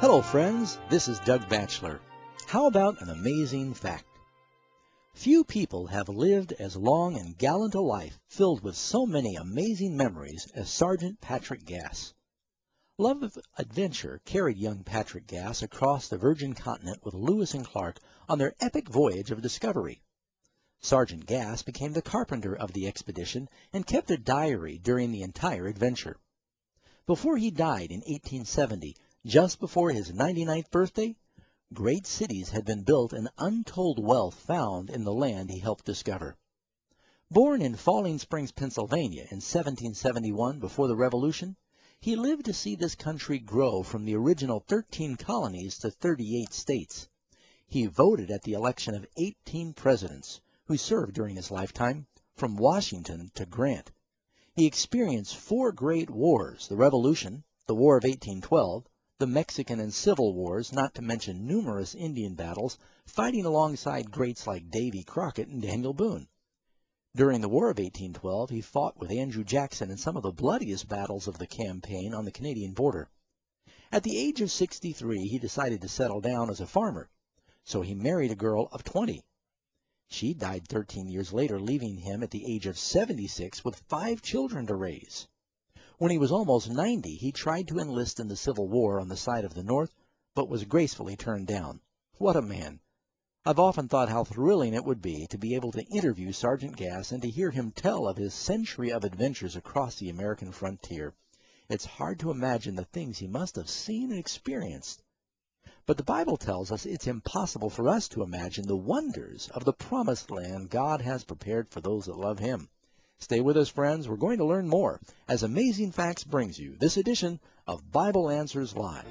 Hello, friends. This is Doug Batchelor. How about an amazing fact? Few people have lived as long and gallant a life filled with so many amazing memories as Sergeant Patrick Gass. Love of adventure carried young Patrick Gass across the Virgin Continent with Lewis and Clark on their epic voyage of discovery. Sergeant Gass became the carpenter of the expedition and kept a diary during the entire adventure. Before he died in 1870, just before his 99th birthday, great cities had been built and untold wealth found in the land he helped discover. Born in Falling Springs, Pennsylvania in 1771 before the Revolution, he lived to see this country grow from the original 13 colonies to 38 states. He voted at the election of 18 presidents who served during his lifetime, from Washington to Grant. He experienced 4 great wars: the Revolution, the War of 1812, the Mexican and Civil Wars, not to mention numerous Indian battles, fighting alongside greats like Davy Crockett and Daniel Boone. During the War of 1812, he fought with Andrew Jackson in some of the bloodiest battles of the campaign on the Canadian border. At the age of 63, he decided to settle down as a farmer, so he married a girl of 20. She died 13 years later, leaving him at the age of 76 with 5 children to raise. When he was almost 90, he tried to enlist in the Civil War on the side of the North, but was gracefully turned down. What a man! I've often thought how thrilling it would be to be able to interview Sergeant Gass and to hear him tell of his century of adventures across the American frontier. It's hard to imagine the things he must have seen and experienced. But the Bible tells us it's impossible for us to imagine the wonders of the promised land God has prepared for those that love Him. Stay with us, friends. We're going to learn more as Amazing Facts brings you this edition of Bible Answers Live.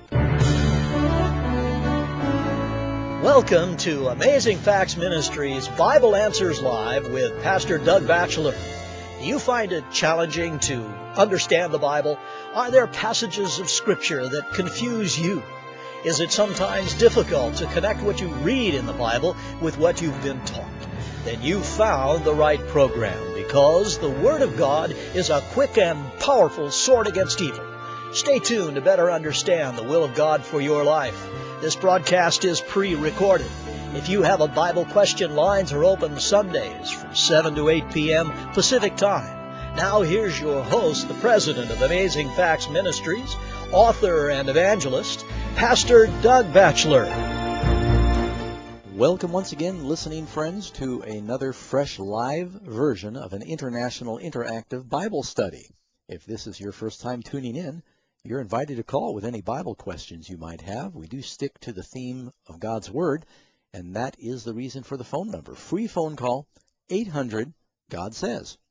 Welcome to Amazing Facts Ministries Bible Answers Live with Pastor Doug Batchelor. Do you find it challenging to understand the Bible? Are there passages of Scripture that confuse you? Is it sometimes difficult to connect what you read in the Bible with what you've been taught? Then you've found the right program, because the Word of God is a quick and powerful sword against evil. Stay tuned to better understand the will of God for your life. This broadcast is pre-recorded. If you have a Bible question, lines are open Sundays from 7 to 8 p.m. Pacific Time. Now here's your host, the president of Amazing Facts Ministries, author and evangelist, Pastor Doug Batchelor. Welcome once again, listening friends, to another fresh live version of an international interactive Bible study. If this is your first time tuning in, you're invited to call with any Bible questions you might have. We do stick to the theme of God's Word, and that is the reason for the phone number. Free phone call, 800-GOD-SAYS.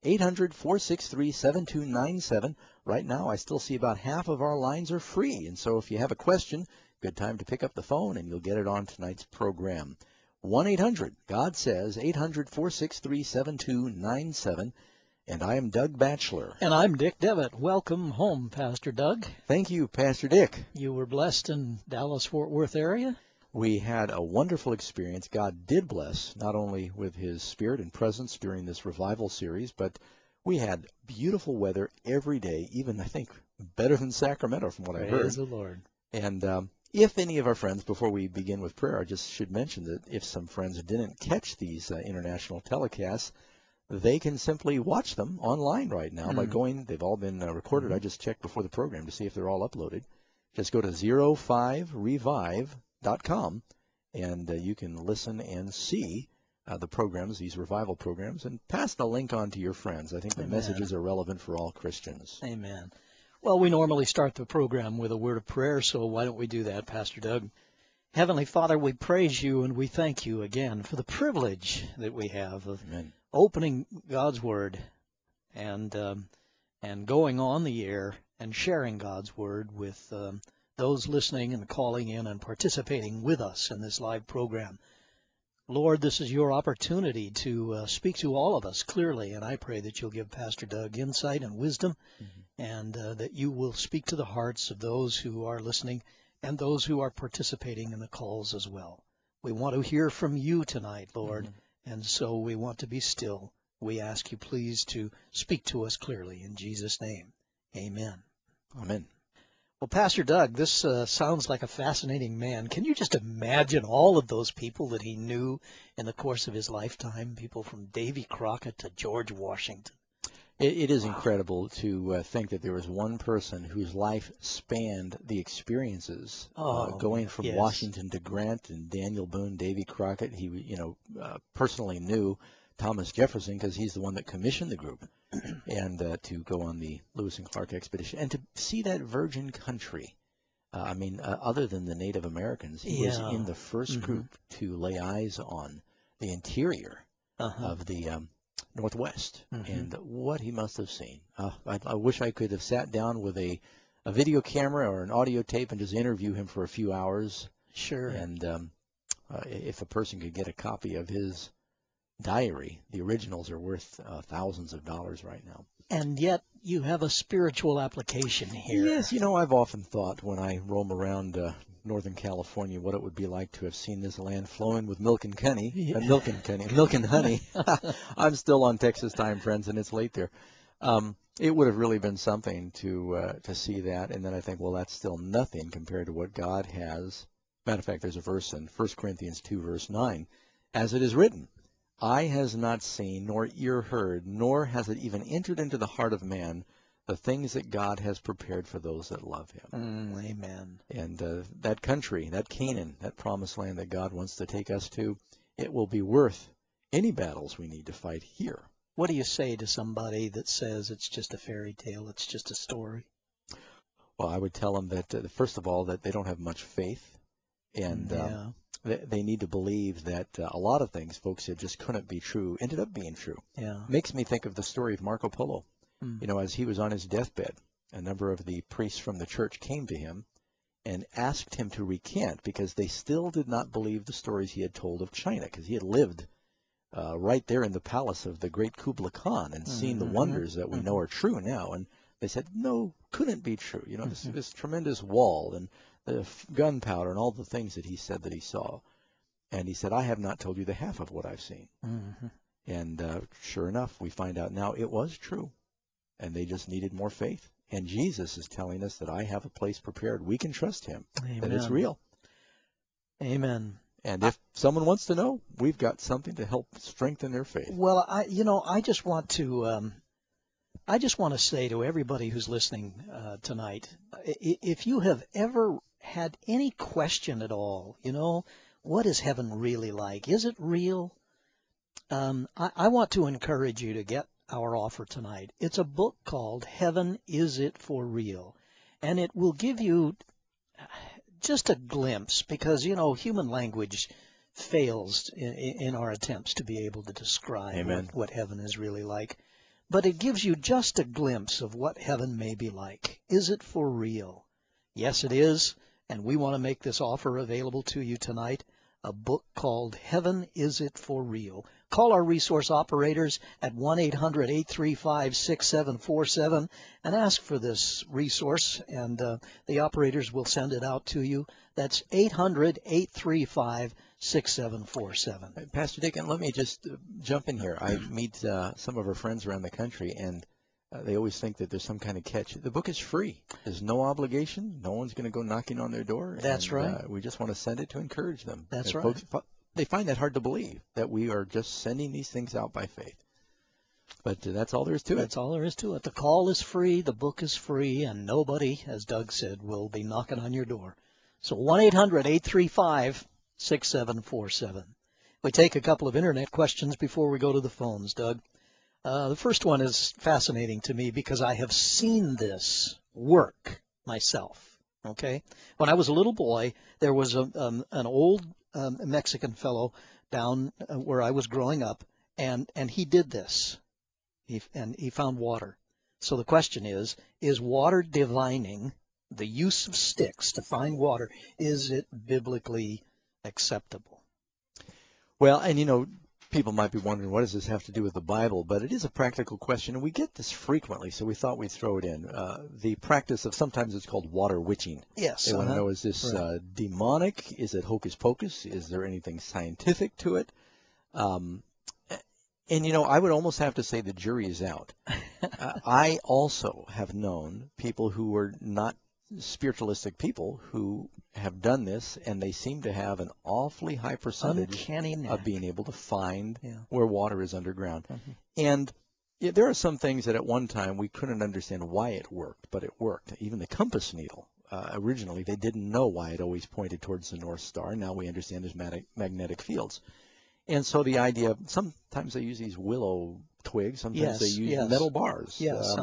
800-463-7297. Right now, I still see about half of our lines are free, and so if you have a question, good time to pick up the phone, and you'll get it on tonight's program. 1-800-GOD-SAYS, 800-463-7297. And I am Doug Batchelor. And I'm Dick Devitt. Welcome home, Pastor Doug. Thank you, Pastor Dick. You were blessed in Dallas-Fort Worth area? We had a wonderful experience. God did bless, not only with His Spirit and presence during this revival series, but we had beautiful weather every day, even, I think, better than Sacramento from what I heard. Praise the Lord. And if any of our friends, before we begin with prayer, I just should mention that if some friends didn't catch these international telecasts, they can simply watch them online right now by going, they've all been recorded. I just checked before the program to see if they're all uploaded. Just go to 05revive.com, and you can listen and see the programs, these revival programs, and pass the link on to your friends. I think the messages are relevant for all Christians. Amen. Well, we normally start the program with a word of prayer, so why don't we do that, Pastor Doug? Heavenly Father, we praise you and we thank you again for the privilege that we have of opening God's Word and going on the air and sharing God's Word with those listening and calling in and participating with us in this live program. Lord, this is your opportunity to speak to all of us clearly, and I pray that you'll give Pastor Doug insight and wisdom, and that you will speak to the hearts of those who are listening and those who are participating in the calls as well. We want to hear from you tonight, Lord, and so we want to be still. We ask you, please, to speak to us clearly in Jesus' name. Amen. Amen. Well, Pastor Doug, this sounds like a fascinating man. Can you just imagine all of those people that he knew in the course of his lifetime? People from Davy Crockett to George Washington. It is Wow. incredible to think that there was one person whose life spanned the experiences, going from yes. Washington to Grant and Daniel Boone, Davy Crockett. He, personally knew Thomas Jefferson because he's the one that commissioned the group, and to go on the Lewis and Clark expedition and to see that virgin country. Other than the Native Americans, he was in the first group to lay eyes on the interior of the Northwest, and what he must have seen. I wish I could have sat down with a video camera or an audio tape and just interview him for a few hours. Sure. And if a person could get a copy of his diary, the originals are worth thousands of dollars right now. And yet you have a spiritual application here. Yes, I've often thought when I roam around Northern California what it would be like to have seen this land flowing with milk and honey. Milk and honey. I'm still on Texas time, friends, and it's late there. It would have really been something to see that, and then I think, well, that's still nothing compared to what God has. Matter of fact, there's a verse in 1 Corinthians 2, verse 9, as it is written, "Eye has not seen, nor ear heard, nor has it even entered into the heart of man, the things that God has prepared for those that love him." Amen. And that country, that Canaan, that promised land that God wants to take us to, it will be worth any battles we need to fight here. What do you say to somebody that says it's just a fairy tale, it's just a story? Well, I would tell them that, first of all, that they don't have much faith, and they need to believe that a lot of things folks said just couldn't be true ended up being true. Yeah. Makes me think of the story of Marco Polo. As he was on his deathbed, a number of the priests from the church came to him and asked him to recant because they still did not believe the stories he had told of China, because he had lived right there in the palace of the great Kublai Khan and seen the wonders that we know are true now. And they said, no, couldn't be true. This tremendous wall and the gunpowder and all the things that he said that he saw. And he said, I have not told you the half of what I've seen. And sure enough, we find out now it was true. And they just needed more faith. And Jesus is telling us that I have a place prepared. We can trust him. Amen. That it's real. Amen. And if someone wants to know, we've got something to help strengthen their faith. Well, I just want to say to everybody who's listening tonight, if you have ever had any question at all, what is heaven really like? Is it real? I want to encourage you to get our offer tonight. It's a book called Heaven, Is It For Real? And it will give you just a glimpse, because, human language fails in our attempts to be able to describe what heaven is really like. But it gives you just a glimpse of what heaven may be like. Is it for real? Yes, it is. And we want to make this offer available to you tonight. A book called Heaven, Is It For Real? Call our resource operators at 1-800-835-6747 and ask for this resource, and the operators will send it out to you. That's 800-835-6747. Pastor Dick, and let me just jump in here. I meet some of our friends around the country, and they always think that there's some kind of catch. The book is free. There's no obligation. No one's going to go knocking on their door. That's right. We just want to send it to encourage them. That's right. Folks, they find that hard to believe, that we are just sending these things out by faith. But that's all there is to it. That's all there is to it. The call is free, the book is free, and nobody, as Doug said, will be knocking on your door. So 1-800-835-6747. We take a couple of internet questions before we go to the phones, Doug. The first one is fascinating to me because I have seen this work myself. Okay, when I was a little boy, there was an old Mexican fellow down where I was growing up, and he did this. He found water. So the question is water divining, the use of sticks to find water, is it biblically acceptable? Well, and people might be wondering, what does this have to do with the Bible? But it is a practical question, and we get this frequently, so we thought we'd throw it in. The practice of, sometimes it's called water witching. Yes. They want to know, is this demonic? Is it hocus pocus? Is there anything scientific to it? And, I would almost have to say the jury is out. I also have known people who were not spiritualistic people who have done this, and they seem to have an awfully high percentage Uncanny knack of being able to find Yeah. where water is underground. Mm-hmm. And there are some things that at one time we couldn't understand why it worked, but it worked. Even the compass needle. Originally, they didn't know why it always pointed towards the North Star. Now we understand there's magnetic fields. And so the idea, sometimes they use these willow twigs, sometimes they use metal bars. Yes,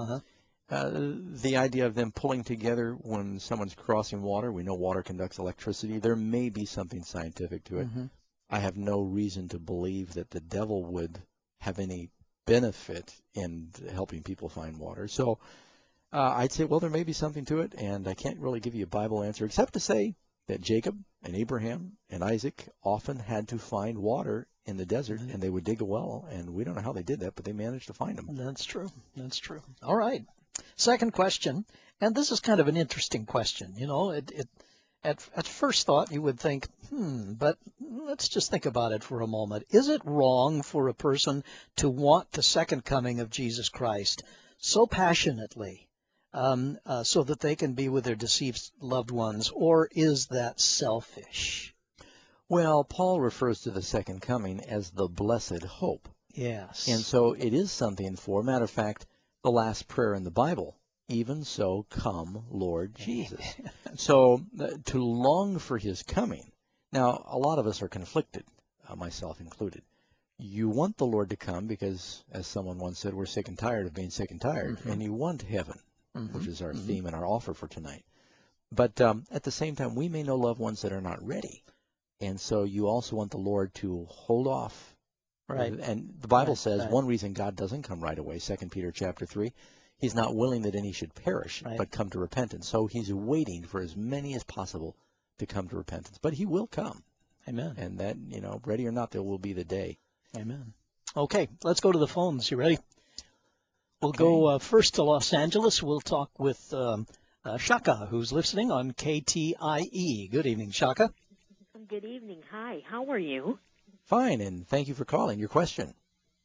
The idea of them pulling together when someone's crossing water, we know water conducts electricity. There may be something scientific to it. Mm-hmm. I have no reason to believe that the devil would have any benefit in helping people find water. So I'd say, well, there may be something to it, and I can't really give you a Bible answer except to say that Jacob and Abraham and Isaac often had to find water in the desert, and they would dig a well, and we don't know how they did that, but they managed to find them. That's true. That's true. All right. Second question, and this is kind of an interesting question. You know, at first thought you would think, but let's just think about it for a moment. Is it wrong for a person to want the second coming of Jesus Christ so passionately so that they can be with their deceased loved ones, or is that selfish? Well, Paul refers to the second coming as the blessed hope. Yes. And so it is something for, matter of fact, the last prayer in the Bible, even so come, Lord Jesus. So to long for his coming. Now, a lot of us are conflicted, myself included. You want the Lord to come because, as someone once said, we're sick and tired of being sick and tired, and you want heaven, which is our theme and our offer for tonight. But at the same time, we may know loved ones that are not ready. And so you also want the Lord to hold off. Right. And the Bible says one reason God doesn't come right away, 2 Peter chapter 3, he's not willing that any should perish, but come to repentance. So he's waiting for as many as possible to come to repentance. But he will come. Amen. And that, ready or not, there will be the day. Amen. Okay, let's go to the phones. You ready? We'll go first to Los Angeles. We'll talk with Shaka, who's listening on KTIE. Good evening, Shaka. Good evening. Hi. How are you? Fine, and thank you for calling. Your question.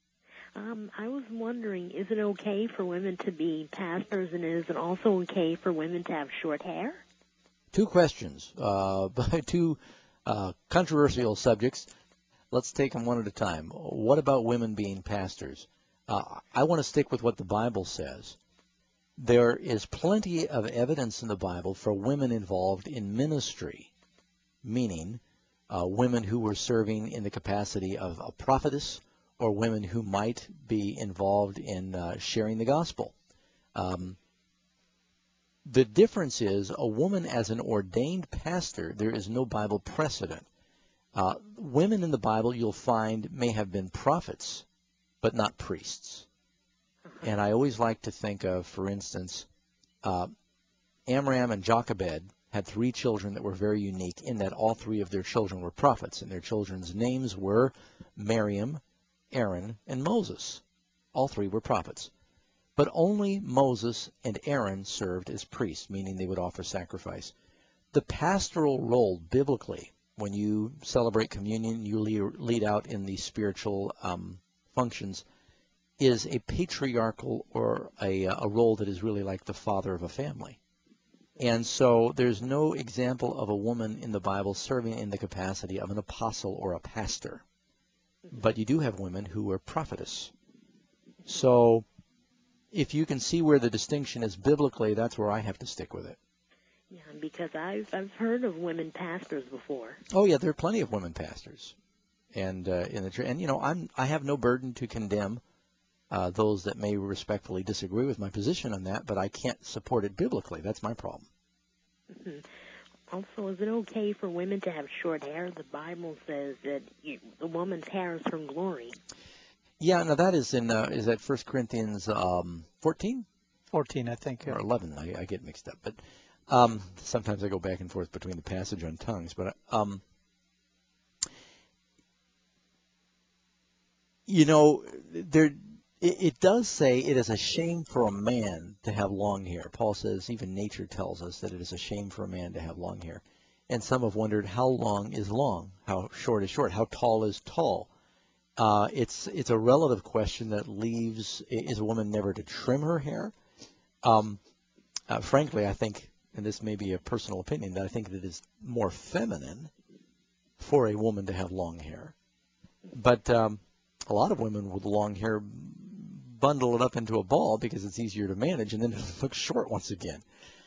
I was wondering, is it okay for women to be pastors, and is it also okay for women to have short hair? Two questions, two controversial subjects. Let's take them one at a time. What about women being pastors? I want to stick with what the Bible says. There is plenty of evidence in the Bible for women involved in ministry, meaning women who were serving in the capacity of a prophetess or women who might be involved in sharing the gospel. The difference is a woman as an ordained pastor, there is no Bible precedent. Women in the Bible you'll find may have been prophets, but not priests. And I always like to think of, for instance, Amram and Jochebed had 3 children that were very unique in that all 3 of their children were prophets, and their children's names were Miriam, Aaron, and Moses. All 3 were prophets. But only Moses and Aaron served as priests, meaning they would offer sacrifice. The pastoral role, biblically, when you celebrate communion, you lead out in the spiritual functions, is a patriarchal or a role that is really like the father of a family. And so there's no example of a woman in the Bible serving in the capacity of an apostle or a pastor. But you do have women who are prophetess. So if you can see where the distinction is biblically, that's where I have to stick with it. Yeah, because I've heard of women pastors before. Oh yeah, there are plenty of women pastors, and in the church. And I have no burden to condemn those that may respectfully disagree with my position on that, but I can't support it biblically. That's my problem. Mm-hmm. Also, is it okay for women to have short hair? The Bible says that the woman's hair is from glory. Yeah, now that is in is that 1 Corinthians 14? 14, I think. Or 11, I get mixed up. But sometimes I go back and forth between the passage on tongues. But, it does say it is a shame for a man to have long hair. Paul says even nature tells us that it is a shame for a man to have long hair. And some have wondered how long is long, how short is short, how tall is tall. It's a relative question that leaves, is a woman never to trim her hair? Frankly, I think and this may be a personal opinion, that I think that it is more feminine for a woman to have long hair. But a lot of women with long hair bundle it up into a ball because it's easier to manage, and then it looks short once again.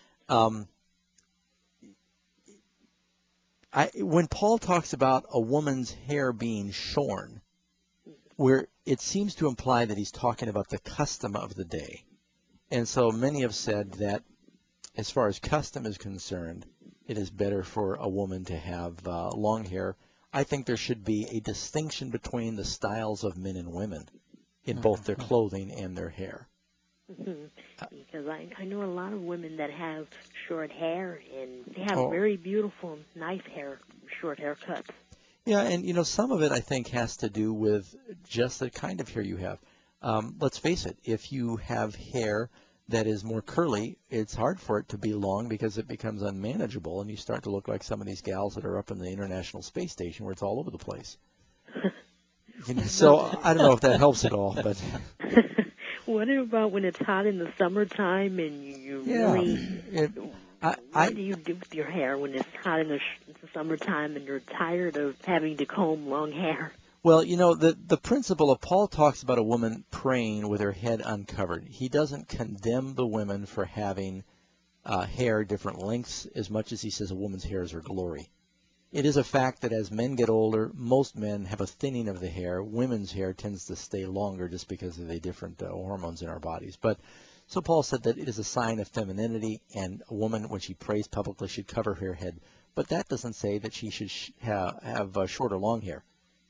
When Paul talks about a woman's hair being shorn, where it seems to imply that he's talking about the custom of the day. And so many have said that as far as custom is concerned, it is better for a woman to have long hair. I think there should be a distinction between the styles of men and women in both their clothing and their hair. Because I know a lot of women that have short hair, and they have very beautiful, nice hair, short haircuts. Yeah, and some of it I think has to do with just the kind of hair you have. Let's face it, if you have hair that is more curly, it's hard for it to be long because it becomes unmanageable, and you start to look like some of these gals that are up in the International Space Station where it's all over the place. So I don't know if that helps at all, but... What about when it's hot in the summertime and you really... What do you do with your hair when it's hot in the summertime and you're tired of having to comb long hair? Well, the principle of Paul talks about a woman praying with her head uncovered. He doesn't condemn the women for having hair different lengths as much as he says a woman's hair is her glory. It is a fact that as men get older, most men have a thinning of the hair. Women's hair tends to stay longer just because of the different hormones in our bodies. So Paul said that it is a sign of femininity, and a woman, when she prays publicly, should cover her head. But that doesn't say that she should have short or long hair.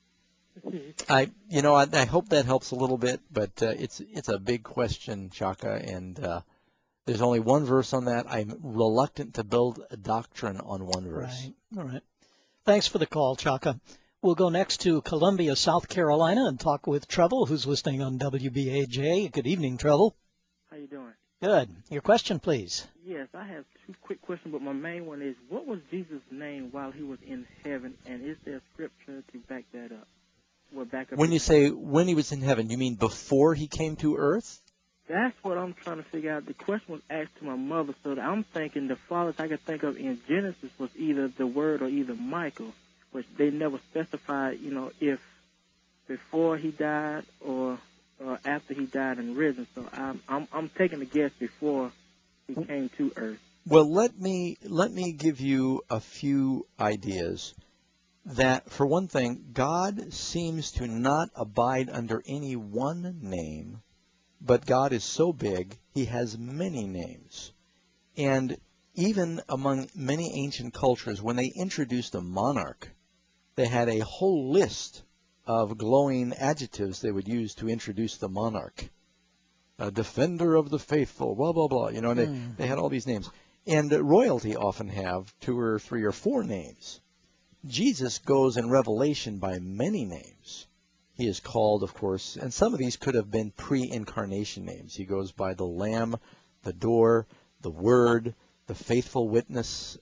I hope that helps a little bit, but it's a big question, Chaka, and there's only one verse on that. I'm reluctant to build a doctrine on one verse. Right. All right. Thanks for the call, Chaka. We'll go next to Columbia, South Carolina, and talk with Treble, who's listening on WBAJ. Good evening, Treble. How you doing? Good. Your question, please. Yes, I have two quick questions, but my main one is, what was Jesus' name while he was in heaven, and is there scripture to back that up? When you say when he was in heaven, you mean before he came to earth? That's what I'm trying to figure out. The question was asked to my mother, so I'm thinking the farthest I could think of in Genesis was either the Word or either Michael, which they never specified, if before he died or after he died and risen. So I'm taking a guess before he came to earth. Well, let me give you a few ideas. That, for one thing, God seems to not abide under any one name, but God is so big, he has many names. And even among many ancient cultures, when they introduced a monarch, they had a whole list of glowing adjectives they would use to introduce the monarch. A defender of the faithful, blah, blah, blah. They had all these names. And royalty often have 2 or 3 or 4 names. Jesus goes in Revelation by many names. He is called, of course, and some of these could have been pre-incarnation names. He goes by the Lamb, the Door, the Word, the Faithful Witness,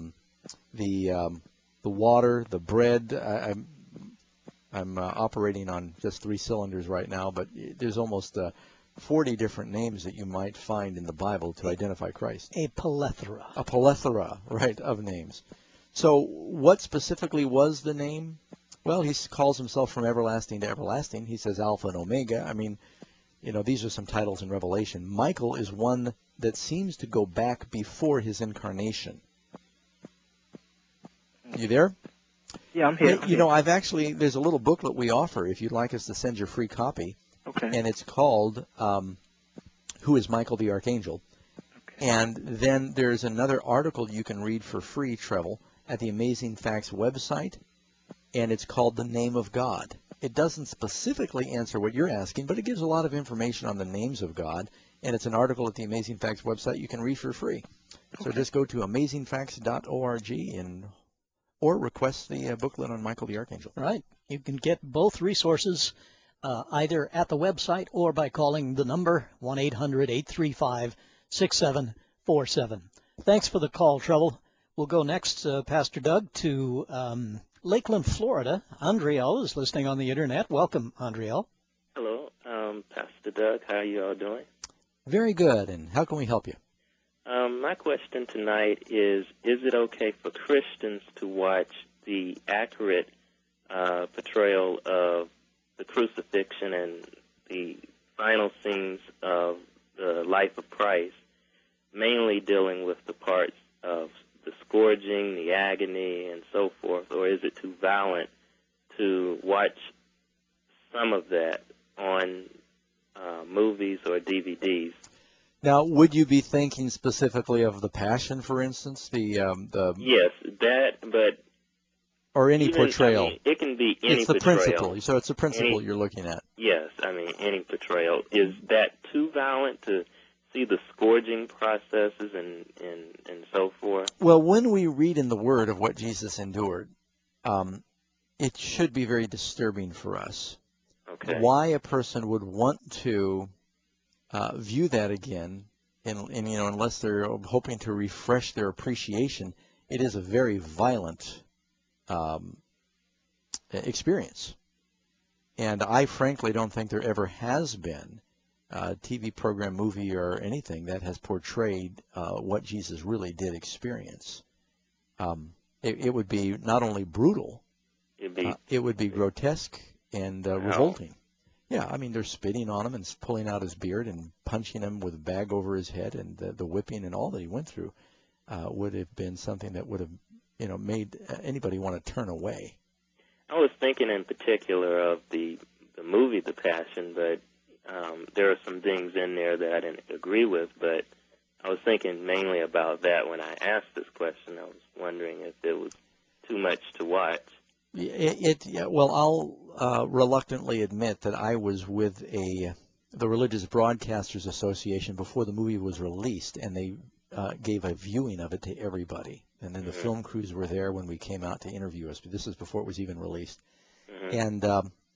the Water, the Bread. I'm operating on just 3 cylinders right now, but there's almost 40 different names that you might find in the Bible to identify Christ. A plethora. A plethora, right, of names. So what specifically was the name? Well, he calls himself from everlasting to everlasting. He says Alpha and Omega. I mean, these are some titles in Revelation. Michael is one that seems to go back before his incarnation. You there? Yeah, I'm here. There's a little booklet we offer if you'd like us to send your free copy. Okay. And it's called Who is Michael the Archangel? Okay. And then there's another article you can read for free, Treble, at the Amazing Facts website, and it's called The Name of God. It doesn't specifically answer what you're asking, but it gives a lot of information on the names of God, and it's an article at the Amazing Facts website you can read for free. So just go to amazingfacts.org or request the booklet on Michael the Archangel. Right. You can get both resources either at the website or by calling the number 1-800-835-6747. Thanks for the call, Treble. We'll go next, Pastor Doug, to Lakeland, Florida. Andriel is listening on the Internet. Welcome, Andriel. Hello, Pastor Doug. How are you all doing? Very good. And how can we help you? My question tonight is it okay for Christians to watch the accurate portrayal of the crucifixion and the final scenes of the life of Christ, mainly dealing with the parts of the scourging, the agony, and so forth, or is it too violent to watch some of that on movies or DVDs? Now, would you be thinking specifically of the Passion, for instance, the Yes, that, but or any even, portrayal? I mean, it can be any it's the portrayal. principle. So it's the principle you're looking at. Yes, I mean any portrayal. Is that too violent to see the scourging processes and so forth? Well, when we read in the Word of what Jesus endured, it should be very disturbing for us. Okay. Why a person would want to view that again, and unless they're hoping to refresh their appreciation, it is a very violent experience. And I frankly don't think there ever has been a TV program, movie, or anything that has portrayed what Jesus really did experience. It would be not only brutal, it would be grotesque and revolting. Yeah, I mean, they're spitting on him and pulling out his beard and punching him with a bag over his head, and the whipping and all that he went through would have been something that would have, made anybody want to turn away. I was thinking in particular of the movie The Passion, but there are some things in there that I didn't agree with, but I was thinking mainly about that when I asked this question. I was wondering if it was too much to watch. Well, I'll reluctantly admit that I was with the Religious Broadcasters Association before the movie was released, and they gave a viewing of it to everybody. And then the film crews were there when we came out to interview us. But this is before it was even released. And,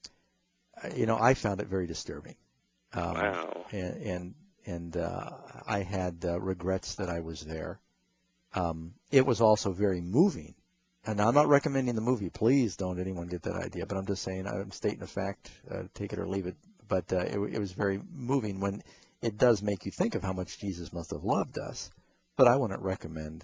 I found it very disturbing. Wow. And I had regrets that I was there. It was also very moving. And I'm not recommending the movie. Please don't anyone get that idea. But I'm just saying, I'm stating a fact, take it or leave it. But it was very moving when it does make you think of how much Jesus must have loved us. But I wouldn't recommend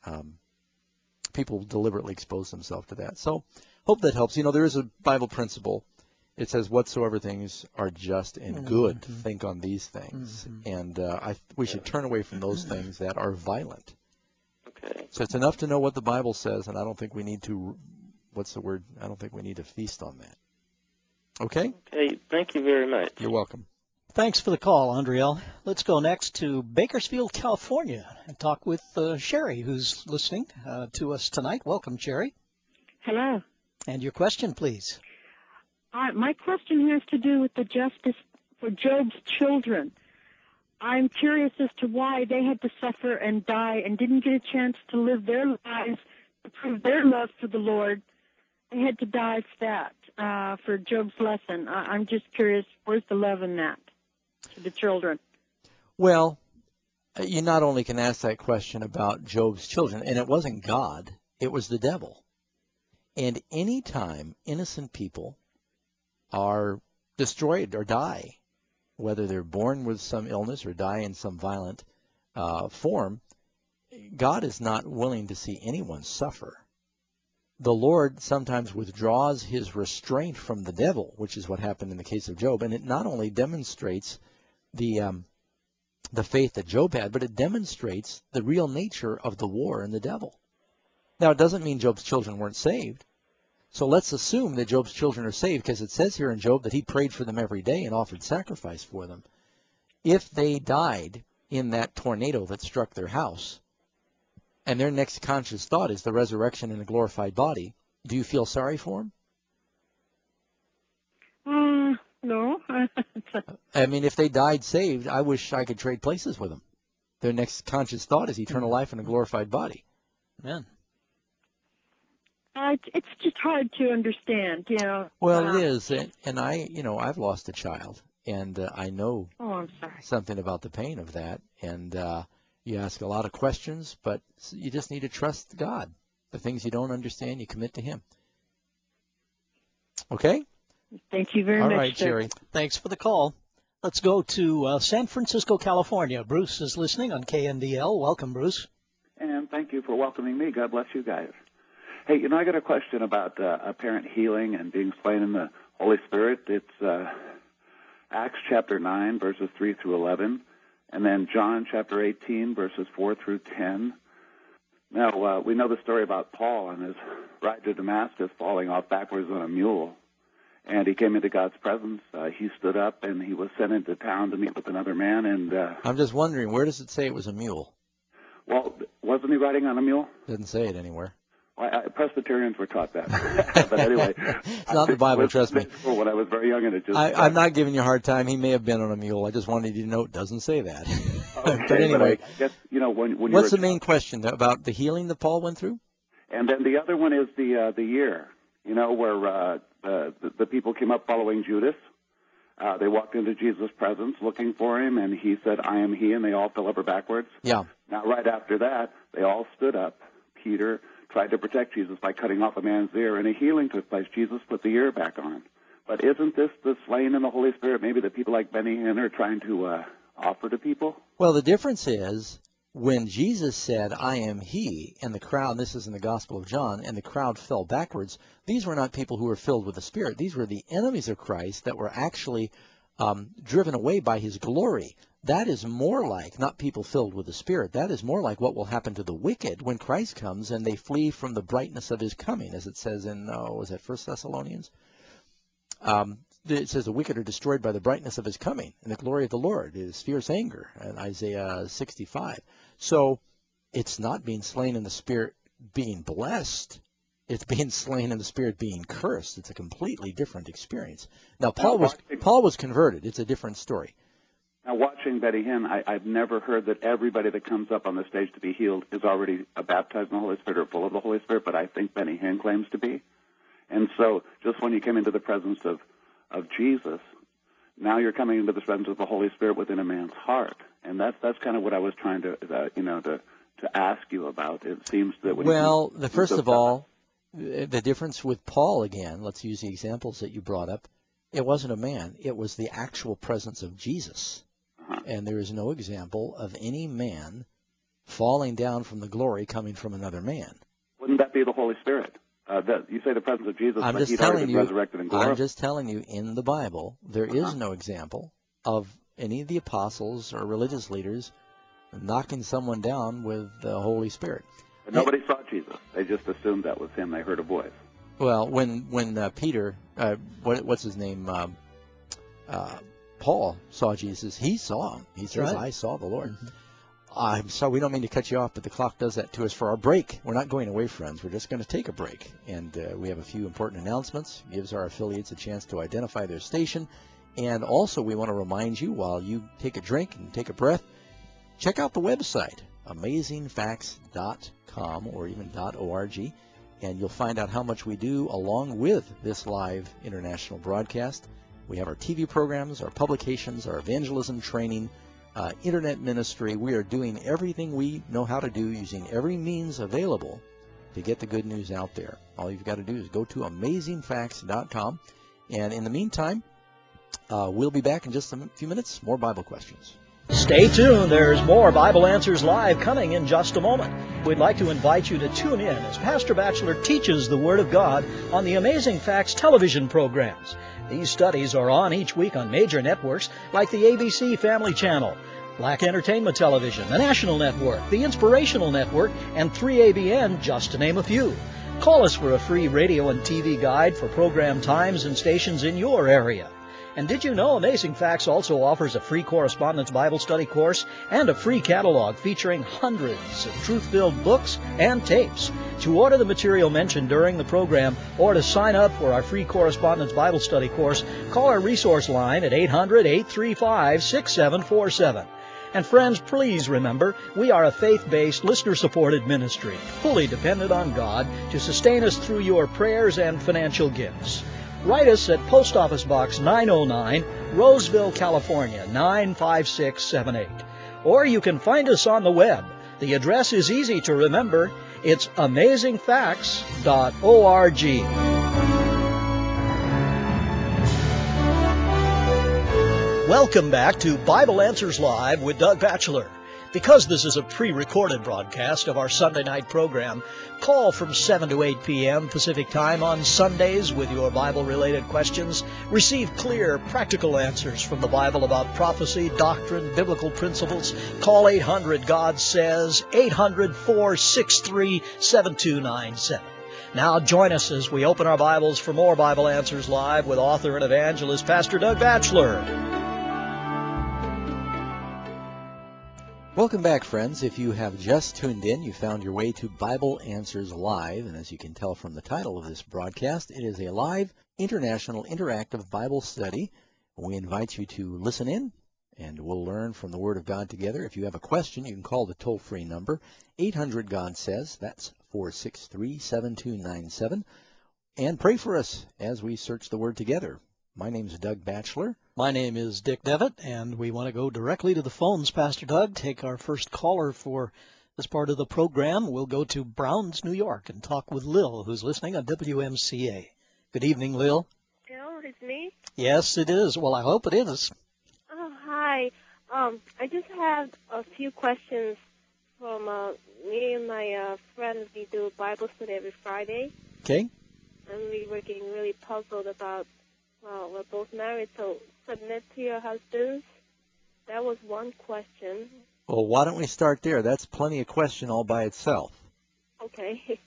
people deliberately expose themselves to that. So hope that helps. There is a Bible principle. It says, whatsoever things are just and good, think on these things. And we should turn away from those things that are violent. Okay. So it's enough to know what the Bible says, and I don't think we need to, I don't think we need to feast on that. Okay? Okay, thank you very much. You're welcome. Thanks for the call, Andriel. Let's go next to Bakersfield, California, and talk with Sherry, who's listening to us tonight. Welcome, Sherry. Hello. And your question, please. My question has to do with the justice for Job's children. I'm curious as to why they had to suffer and die and didn't get a chance to live their lives to prove their love for the Lord. They had to die for that, for Job's lesson. I'm just curious, where's the love in that to the children? Well, you not only can ask that question about Job's children, and it wasn't God, it was the devil. And any time innocent people are destroyed or die, whether they're born with some illness or die in some violent form, God is not willing to see anyone suffer. The Lord sometimes withdraws his restraint from the devil, which is what happened in the case of Job, and it not only demonstrates the faith that Job had, but it demonstrates the real nature of the war and the devil. Now, it doesn't mean Job's children weren't saved. So let's assume that Job's children are saved, because it says here in Job that he prayed for them every day and offered sacrifice for them. If they died in that tornado that struck their house, and their next conscious thought is the resurrection in a glorified body, do you feel sorry for them? No. I mean, if they died saved, I wish I could trade places with them. Their next conscious thought is eternal life in a glorified body. Amen. It's just hard to understand, Well, it is, and I've lost a child, and I know I'm sorry. something about the pain of that, and you ask a lot of questions, but you just need to trust God. The things you don't understand, you commit to Him. Okay? Thank you very much. All right, sir. Sherry. Thanks for the call. Let's go to San Francisco, California. Bruce is listening on KNDL. Welcome, Bruce. And thank you for welcoming me. God bless you guys. Hey, I got a question about apparent healing and being slain in the Holy Spirit. It's Acts chapter 9, verses 3 through 11, and then John chapter 18, verses 4 through 10. Now, we know the story about Paul and his ride to Damascus falling off backwards on a mule, and he came into God's presence. He stood up, and he was sent into town to meet with another man. And I'm just wondering, where does it say it was a mule? Well, wasn't he riding on a mule? Didn't say it anywhere. Presbyterians were taught that. But anyway. It's not the Bible, trust me. When I was very young, and it just... I'm not giving you a hard time. He may have been on a mule. I just wanted you to know it doesn't say that. Okay, but anyway, I guess, when what's the main question about the healing that Paul went through? And then the other one is the year, where the people came up following Judas. They walked into Jesus' presence looking for him, and he said, "I am he," and they all fell over backwards. Yeah. Now, right after that, they all stood up. Peter tried to protect Jesus by cutting off a man's ear, and a healing took place. Jesus put the ear back on. But isn't this the slain in the Holy Spirit maybe that people like Benny Hinn are trying to offer to people? Well, the difference is when Jesus said, "I am he," and the crowd, this is in the Gospel of John, and the crowd fell backwards, these were not people who were filled with the Spirit. These were the enemies of Christ that were actually driven away by his glory. That is more like, not people filled with the Spirit, that is more like what will happen to the wicked when Christ comes and they flee from the brightness of his coming, as it says in, was that 1 Thessalonians? It says the wicked are destroyed by the brightness of his coming, and the glory of the Lord is fierce anger, in Isaiah 65. So it's not being slain in the Spirit being blessed. It's being slain in the Spirit being cursed. It's a completely different experience. Now, Paul was converted. It's a different story. Now, watching Benny Hinn, I've never heard that everybody that comes up on the stage to be healed is already baptized in the Holy Spirit or full of the Holy Spirit, but I think Benny Hinn claims to be. And so just when you came into the presence of Jesus, now you're coming into the presence of the Holy Spirit within a man's heart. And that's kind of what I was trying to, to ask you about. It seems that when first of all, the difference with Paul, again, let's use the examples that you brought up. It wasn't a man. It was the actual presence of Jesus. And there is no example of any man falling down from the glory coming from another man. Wouldn't that be the Holy Spirit? You say the presence of Jesus, but he'd already been resurrected and glorified. I'm just telling you, in the Bible, there is no example of any of the apostles or religious leaders knocking someone down with the Holy Spirit. But nobody saw Jesus. They just assumed that was him. They heard a voice. Well, when Peter, what's his name, Paul saw Jesus, he saw him. He says, right. I saw the Lord. Mm-hmm. I'm sorry, we don't mean to cut you off, but the clock does that to us for our break. We're not going away, friends. We're just going to take a break. And we have a few important announcements. It gives our affiliates a chance to identify their station. And also, we want to remind you, while you take a drink and take a breath, check out the website, amazingfacts.com or even .org, and you'll find out how much we do along with this live international broadcast. We have our TV programs, our publications, our evangelism training, internet ministry. We are doing everything we know how to do, using every means available to get the good news out there. All you've got to do is go to amazingfacts.com. And in the meantime, we'll be back in just a few minutes. More Bible questions. Stay tuned. There's more Bible Answers Live coming in just a moment. We'd like to invite you to tune in as Pastor Batchelor teaches the Word of God on the Amazing Facts television programs. These studies are on each week on major networks like the ABC Family Channel, Black Entertainment Television, the National Network, the Inspirational Network, and 3ABN, just to name a few. Call us for a free radio and TV guide for program times and stations in your area. And did you know Amazing Facts also offers a free correspondence Bible study course and a free catalog featuring hundreds of truth-filled books and tapes? To order the material mentioned during the program or to sign up for our free correspondence Bible study course, call our resource line at 800-835-6747. And friends, please remember, we are a faith-based, listener-supported ministry, fully dependent on God to sustain us through your prayers and financial gifts. Write us at Post Office Box 909, Roseville, California, 95678. Or you can find us on the web. The address is easy to remember. It's amazingfacts.org. Welcome back to Bible Answers Live with Doug Batchelor. Because this is a pre-recorded broadcast of our Sunday night program, call from 7 to 8 p.m. Pacific Time on Sundays with your Bible-related questions. Receive clear, practical answers from the Bible about prophecy, doctrine, biblical principles. Call 800-GOD-SAYS, 800-463-7297. Now join us as we open our Bibles for more Bible Answers Live with author and evangelist Pastor Doug Batchelor. Welcome back, friends. If you have just tuned in, you found your way to Bible Answers Live, and as you can tell from the title of this broadcast, it is a live, international, interactive Bible study. We invite you to listen in, and we'll learn from the Word of God together. If you have a question, you can call the toll-free number, 800-GOD-SAYS, that's 463-7297, and pray for us as we search the Word together. My name is Doug Batchelor. My name is Dick Devitt, and we want to go directly to the phones, Pastor Doug. Take our first caller for this part of the program. We'll go to Browns, New York, and talk with Lil, who's listening on WMCA. Good evening, Lil. Hello, it's me? Yes, it is. Well, I hope it is. Oh, hi. I just have a few questions from me and my friend. We do Bible study every Friday. Okay. And we were getting really puzzled about, well, we're both married, so submit to your husbands. That was one question. Well, why don't we start there? That's plenty of question all by itself. Okay.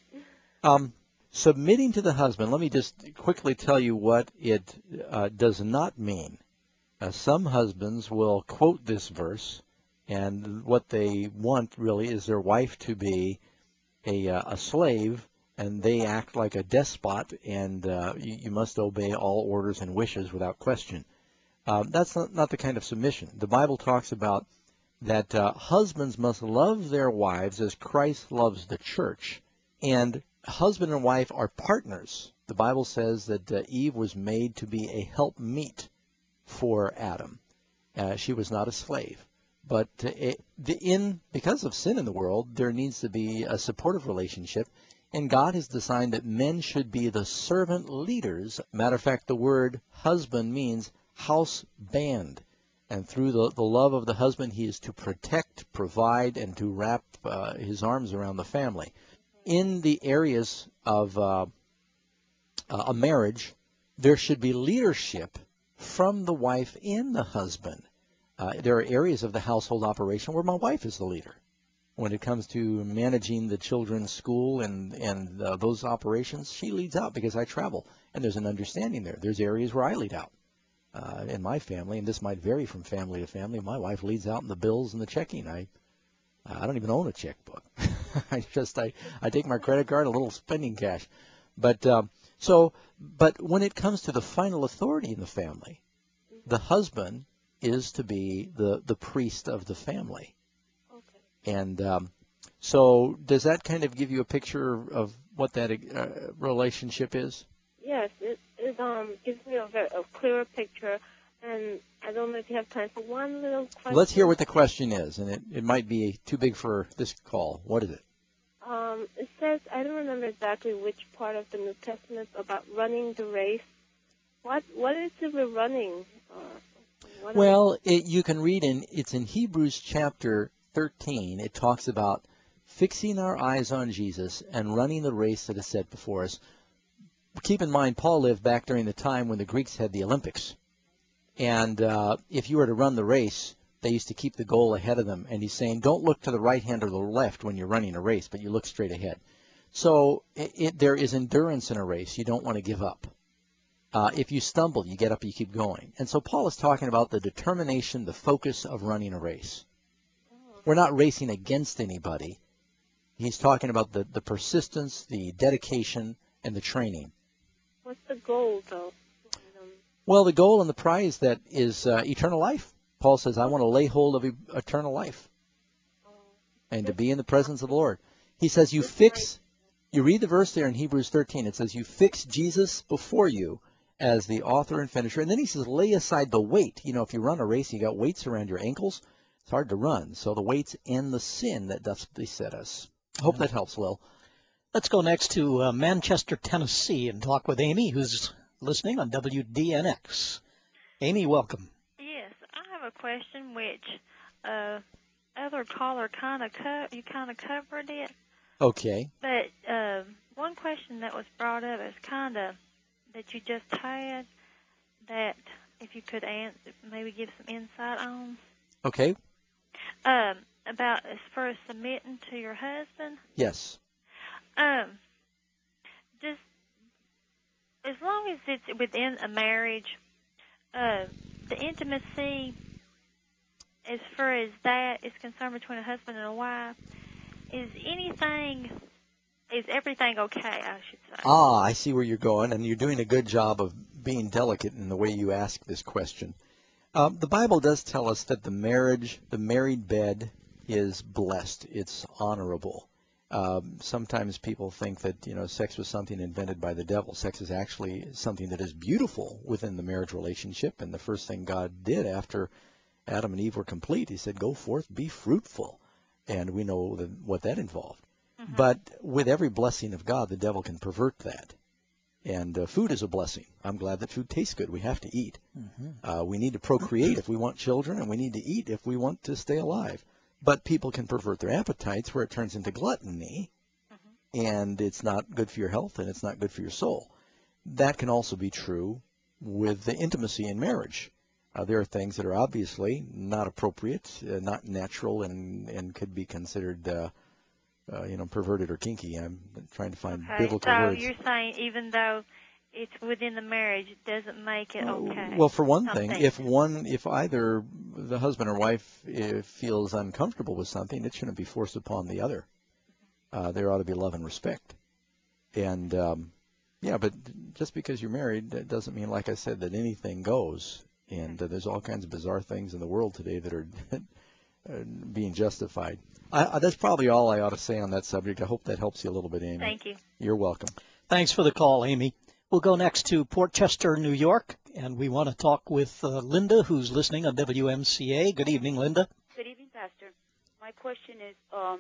Submitting to the husband, let me just quickly tell you what it does not mean. Some husbands will quote this verse, and what they want really is their wife to be a slave, and they act like a despot, and you must obey all orders and wishes without question. That's not the kind of submission. The Bible talks about that husbands must love their wives as Christ loves the church, and husband and wife are partners. The Bible says that Eve was made to be a helpmeet for Adam. She was not a slave. But because of sin in the world, there needs to be a supportive relationship, and God has designed that men should be the servant leaders. Matter of fact, the word husband means house band. And through the love of the husband, he is to protect, provide, and to wrap his arms around the family. In the areas of a marriage, there should be leadership from the wife and the husband. There are areas of the household operation where my wife is the leader. When it comes to managing the children's school and those operations, she leads out because I travel, and there's an understanding there. There's areas where I lead out. In my family, and this might vary from family to family, my wife leads out in the bills and the checking. I don't even own a checkbook. I take my credit card, a little spending cash. But when it comes to the final authority in the family, the husband is to be the priest of the family. Okay. And so does that kind of give you a picture of what that relationship is? Yes, it gives me a clearer picture, and I don't know if you have time for one little question. Let's hear what the question is, and it might be too big for this call. What is it? It says, I don't remember exactly which part of the New Testament about running the race. What is it we're running? You can read it's in Hebrews chapter 13. It talks about fixing our eyes on Jesus and running the race that is set before us. Keep in mind, Paul lived back during the time when the Greeks had the Olympics. And if you were to run the race, they used to keep the goal ahead of them. And he's saying, don't look to the right hand or the left when you're running a race, but you look straight ahead. So there is endurance in a race. You don't want to give up. If you stumble, you get up, you keep going. And so Paul is talking about the determination, the focus of running a race. We're not racing against anybody. He's talking about the persistence, the dedication, and the training. What's the goal, though? Well, the goal and the prize that is eternal life. Paul says, I want to lay hold of eternal life and to be in the presence of the Lord. He says, you read the verse there in Hebrews 13. It says, you fix Jesus before you as the author and finisher. And then he says, lay aside the weight. You know, if you run a race, you got weights around your ankles. It's hard to run. So the weights and the sin that doth beset us. I hope that helps, Lil. Let's go next to Manchester, Tennessee, and talk with Amy, who's listening on WDNX. Amy, welcome. Yes, I a question which other caller kind of covered it. Okay. But one question that was brought up is kind of that you just had that if you could answer, maybe give some insight on. Okay. About as far as submitting to your husband. Yes. Just as long as it's within a marriage, the intimacy, as far as that is concerned between a husband and a wife, is everything okay, I should say? Ah, I see where you're going, and you're doing a good job of being delicate in the way you ask this question. The Bible does tell us that the married bed is blessed. It's honorable. Sometimes people think that, sex was something invented by the devil. Sex is actually something that is beautiful within the marriage relationship, and the first thing God did after Adam and Eve were complete, he said, go forth, be fruitful. And we know what that involved. Mm-hmm. But with every blessing of God, the devil can pervert that. And food is a blessing. I'm glad that food tastes good. We have to eat. Mm-hmm. We need to procreate if we want children, and we need to eat if we want to stay alive. But people can pervert their appetites where it turns into gluttony, mm-hmm. and it's not good for your health, and it's not good for your soul. That can also be true with the intimacy in marriage. There are things that are obviously not appropriate, not natural, and could be considered, perverted or kinky. I'm trying to find biblical words. So you're saying even though it's within the marriage, it doesn't make it okay? Well, for one thing, if either the husband or wife feels uncomfortable with something, it shouldn't be forced upon the other. There ought to be love and respect. And, but just because you're married, that doesn't mean, like I said, that anything goes. And there's all kinds of bizarre things in the world today that are being justified. That's probably all I ought to say on that subject. I hope that helps you a little bit, Amy. Thank you. You're welcome. Thanks for the call, Amy. We'll go next to Port Chester, New York, and we want to talk with Linda, who's listening on WMCA. Good evening, Linda. Good evening, Pastor. My question is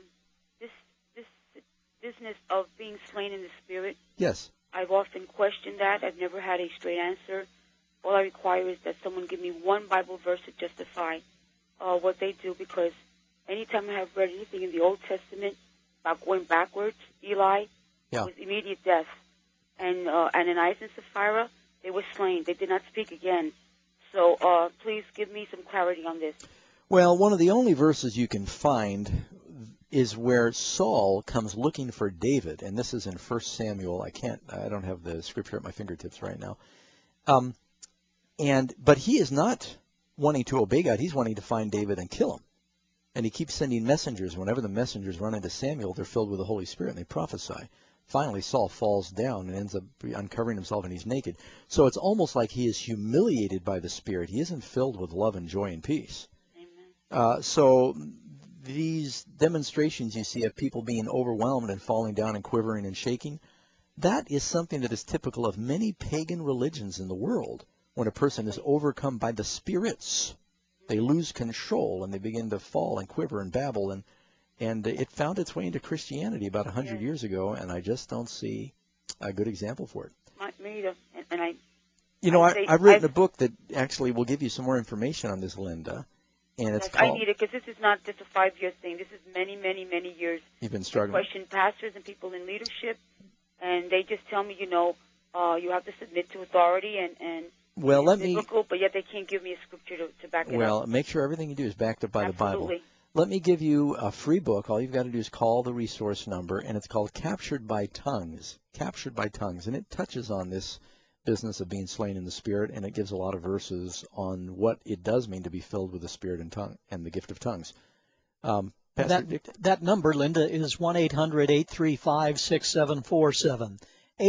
this business of being slain in the Spirit. Yes. I've often questioned that. I've never had a straight answer. All I require is that someone give me one Bible verse to justify what they do, because anytime I have read anything in the Old Testament about going backwards, Eli was immediate death. And Ananias and Sapphira, they were slain. They did not speak again. So please give me some clarity on this. Well, one of the only verses you can find is where Saul comes looking for David, and this is in 1 Samuel. I don't have the scripture at my fingertips right now. But he is not wanting to obey God. He's wanting to find David and kill him. And he keeps sending messengers. Whenever the messengers run into Samuel, they're filled with the Holy Spirit, and they prophesy. Finally, Saul falls down and ends up uncovering himself, and he's naked. So it's almost like he is humiliated by the Spirit. He isn't filled with love and joy and peace. So these demonstrations you see of people being overwhelmed and falling down and quivering and shaking, that is something that is typical of many pagan religions in the world. When a person is overcome by the spirits, they lose control and they begin to fall and quiver and babble. And it found its way into Christianity about 100 years ago, and I just don't see a good example for it. Me either. And I've written a book that actually will give you some more information on this, Linda. And it's called, I need it, because this is not just a 5-year thing. This is many, many, many years. You've been struggling. I question pastors and people in leadership, and they just tell me, you have to submit to authority and well, let me. But yet they can't give me a scripture to back it up. Well, make sure everything you do is backed up by Absolutely. the Bible. Let me give you a free book. All you've got to do is call the resource number, and it's called Captured by Tongues. Captured by Tongues. And it touches on this business of being slain in the Spirit, and it gives a lot of verses on what it does mean to be filled with the Spirit and tongue and the gift of tongues. That number, Linda, is 1-800-835-6747.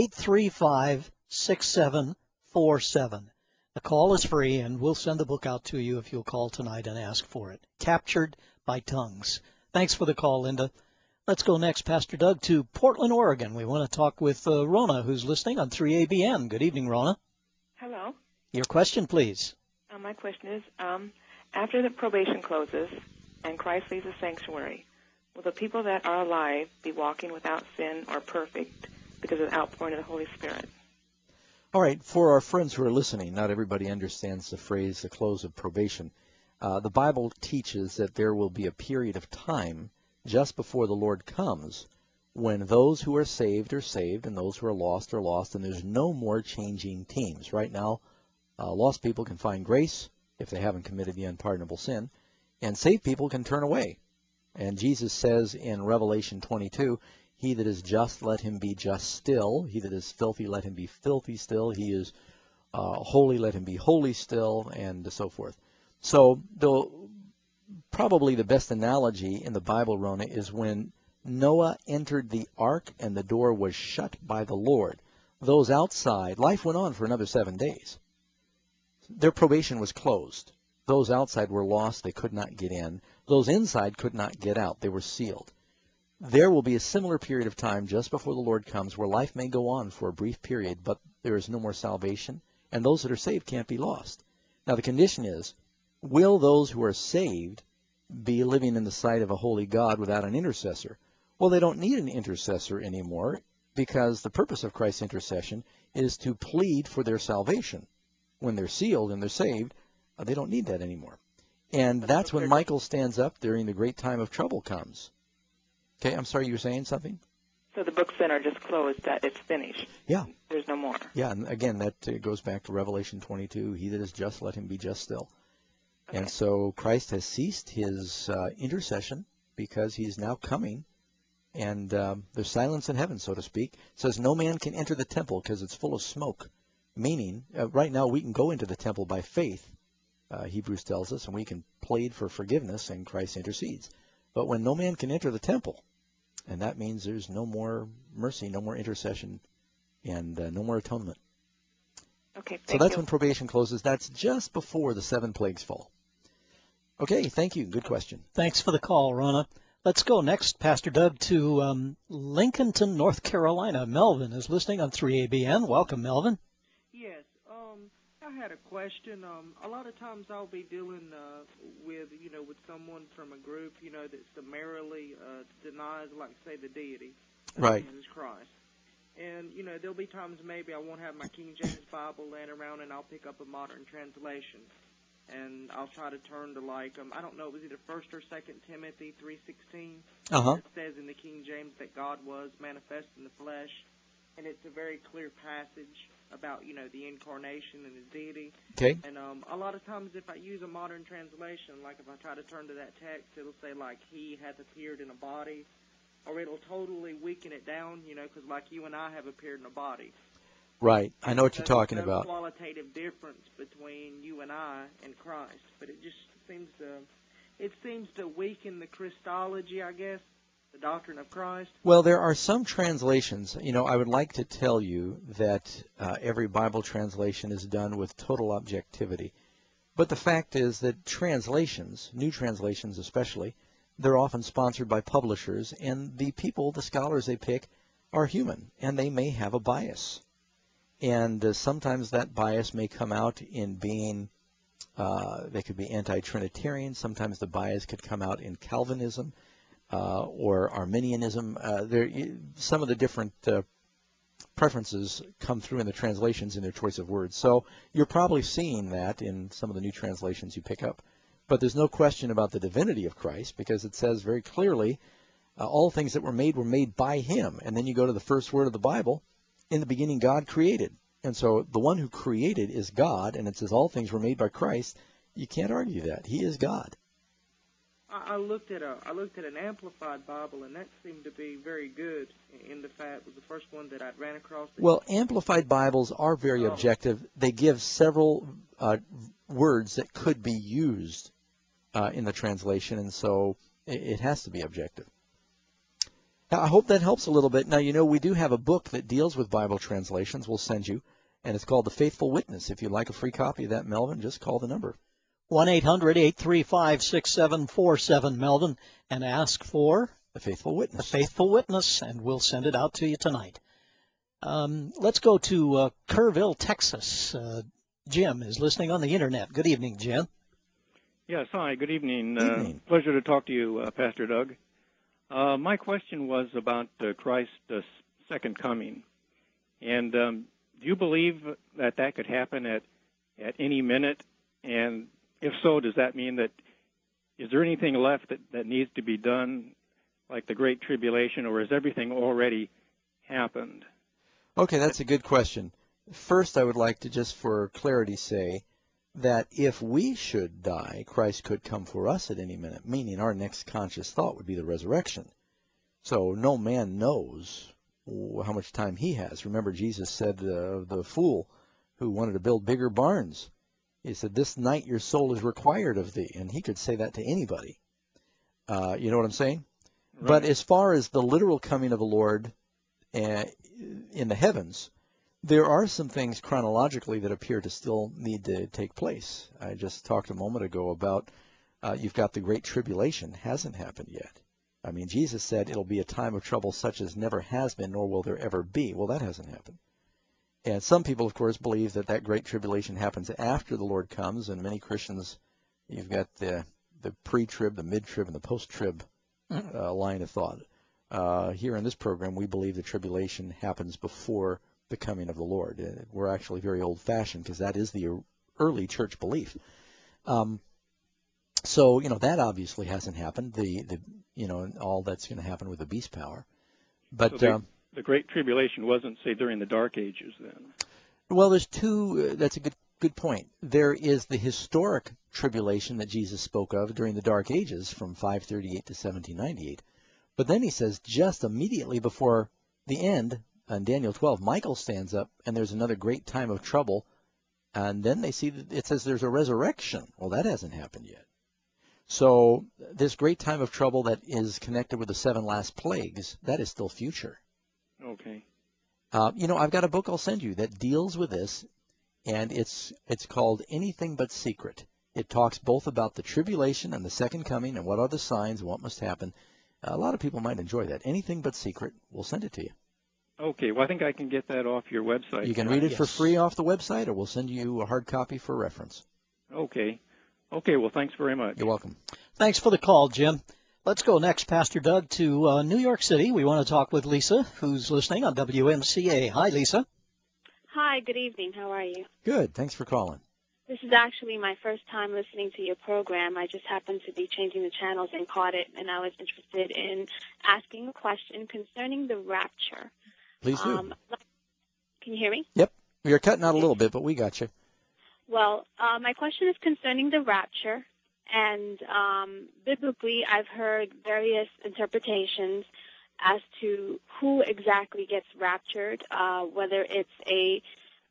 835-6747. The call is free, and we'll send the book out to you if you'll call tonight and ask for it. Captured by Tongues. Thanks for the call, Linda. Let's go next, Pastor Doug, to Portland, Oregon. We want to talk with Rona, who's listening on 3ABN. Good evening, Rona. Hello. Your question, please. My question is, after the probation closes and Christ leaves the sanctuary, will the people that are alive be walking without sin or perfect because of the outpouring of the Holy Spirit? All right, for our friends who are listening, not everybody understands the phrase, the close of probation. The Bible teaches that there will be a period of time just before the Lord comes when those who are saved and those who are lost, and there's no more changing teams. Right now, lost people can find grace if they haven't committed the unpardonable sin, and saved people can turn away. And Jesus says in Revelation 22, he that is just, let him be just still. He that is filthy, let him be filthy still. He is holy, let him be holy still, and so forth. So probably the best analogy in the Bible, Rona, is when Noah entered the ark and the door was shut by the Lord. Those outside, life went on for another 7 days. Their probation was closed. Those outside were lost. They could not get in. Those inside could not get out. They were sealed. There will be a similar period of time just before the Lord comes where life may go on for a brief period, but there is no more salvation, and those that are saved can't be lost. Now, the condition is, will those who are saved be living in the sight of a holy God without an intercessor? Well, they don't need an intercessor anymore because the purpose of Christ's intercession is to plead for their salvation. When they're sealed and they're saved, they don't need that anymore. And that's when Michael stands up during the great time of trouble comes. Okay, I'm sorry, you were saying something? So the books then are just closed, that it's finished. Yeah. There's no more. Yeah, and again, that goes back to Revelation 22. He that is just, let him be just still. Okay. And so Christ has ceased his intercession because he's now coming, and there's silence in heaven, so to speak. It says no man can enter the temple because it's full of smoke, meaning right now we can go into the temple by faith, Hebrews tells us, and we can plead for forgiveness, and Christ intercedes. But when no man can enter the temple, and that means there's no more mercy, no more intercession, and no more atonement. Okay, so that's when probation closes. That's just before the 7 plagues fall. Okay, thank you. Good question. Thanks for the call, Rona. Let's go next, Pastor Doug, to Lincolnton, North Carolina. Melvin is listening on 3ABN. Welcome, Melvin. Yes, I had a question. A lot of times I'll be dealing with someone from a group, that summarily denies, like, say, the deity of Jesus Christ. And, there'll be times maybe I won't have my King James Bible laying around, and I'll pick up a modern translation. And I'll try to turn to, like, I don't know, it was either 1 or 2 Timothy 3:16. It says in the King James that God was manifest in the flesh. And it's a very clear passage about, the incarnation and his deity. Okay. And a lot of times if I use a modern translation, like if I try to turn to that text, it'll say, like, he hath appeared in a body. Or it'll totally weaken it down, because like you and I have appeared in a body. Right. I know what you're talking about. There's no qualitative difference between you and I and Christ. But it just seems to weaken the Christology, I guess, the doctrine of Christ. Well, there are some translations. I would like to tell you that every Bible translation is done with total objectivity. But the fact is that translations, new translations especially, they're often sponsored by publishers, and the people, the scholars they pick, are human, and they may have a bias. And sometimes that bias may come out in being, they could be anti-Trinitarian. Sometimes the bias could come out in Calvinism or Arminianism. Some of the different preferences come through in the translations in their choice of words. So you're probably seeing that in some of the new translations you pick up. But there's no question about the divinity of Christ, because it says very clearly, all things that were made by him. And then you go to the first word of the Bible, in the beginning God created. And so the one who created is God, and it says all things were made by Christ. You can't argue that. He is God. I looked at an Amplified Bible, and that seemed to be very good. In the fact, it was the first one that I ran across. Well, Amplified Bibles are very objective. They give several words that could be used in the translation, and so it has to be objective. Now, I hope that helps a little bit. Now, we do have a book that deals with Bible translations we'll send you, and it's called The Faithful Witness. If you'd like a free copy of that, Melvin, just call the number. 1-800-835-6747, Melvin, and ask for The Faithful Witness. The Faithful Witness, and we'll send it out to you tonight. Let's go to Kerrville, Texas. Jim is listening on the Internet. Good evening, Jim. Yes, hi, good evening. Evening. Pleasure to talk to you, Pastor Doug. My question was about Christ's second coming. And do you believe that could happen at any minute? And if so, does that mean that, is there anything left that needs to be done, like the Great Tribulation, or has everything already happened? Okay, that's a good question. First, I would like to just for clarity say that if we should die, Christ could come for us at any minute, meaning our next conscious thought would be the resurrection. So no man knows how much time he has. Remember, Jesus said the fool who wanted to build bigger barns, he said, "This night your soul is required of thee." And he could say that to anybody. You know what I'm saying? Right. But as far as the literal coming of the Lord in the heavens, there are some things chronologically that appear to still need to take place. I just talked a moment ago about you've got the Great Tribulation. Hasn't happened yet. I mean, Jesus said it'll be a time of trouble such as never has been, nor will there ever be. Well, that hasn't happened. And some people, of course, believe that that Great Tribulation happens after the Lord comes, and many Christians, you've got the pre-trib, the mid-trib, and the post-trib line of thought. Here in this program, we believe the tribulation happens before the coming of the Lord. We're actually very old-fashioned because that is the early church belief. So, that obviously hasn't happened, all that's going to happen with the beast power. But so the Great Tribulation wasn't, say, during the Dark Ages then? Well, there's two, that's a good point. There is the historic tribulation that Jesus spoke of during the Dark Ages from 538 to 1798. But then he says just immediately before the end, in Daniel 12, Michael stands up and there's another great time of trouble. And then they see that it says there's a resurrection. Well, that hasn't happened yet. So this great time of trouble that is connected with the 7 last plagues, that is still future. Okay. I've got a book I'll send you that deals with this, and it's called Anything But Secret. It talks both about the tribulation and the second coming and what are the signs and what must happen. A lot of people might enjoy that. Anything But Secret. We'll send it to you. Okay. Well, I think I can get that off your website. You can read it for free off the website, or we'll send you a hard copy for reference. Okay. Okay, well, thanks very much. You're welcome. Thanks for the call, Jim. Let's go next, Pastor Doug, to New York City. We want to talk with Lisa, who's listening on WMCA. Hi, Lisa. Hi, good evening. How are you? Good. Thanks for calling. This is actually my first time listening to your program. I just happened to be changing the channels and caught it, and I was interested in asking a question concerning the rapture. Please do. Can you hear me? Yep. You're cutting out a little bit, but we got you. Well, my question is concerning the rapture, and biblically I've heard various interpretations as to who exactly gets raptured, whether it's a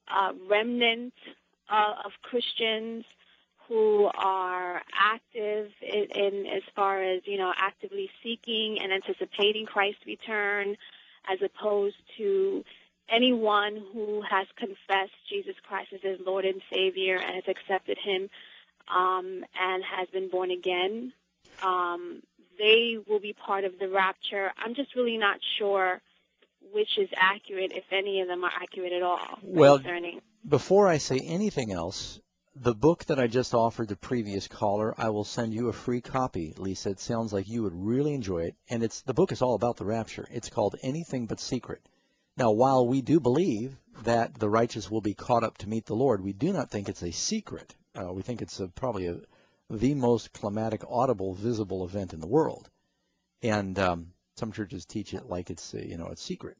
remnant of Christians who are active in as far as, actively seeking and anticipating Christ's return, as opposed to anyone who has confessed Jesus Christ as his Lord and Savior and has accepted him and has been born again. They will be part of the rapture. I'm just really not sure which is accurate, if any of them are accurate at all. Well, before I say anything else, the book that I just offered the previous caller, I will send you a free copy, Lisa. It sounds like you would really enjoy it. And the book is all about the rapture. It's called Anything But Secret. Now, while we do believe that the righteous will be caught up to meet the Lord, we do not think it's a secret. We think it's probably the most climatic, audible, visible event in the world. And some churches teach it like it's it's secret.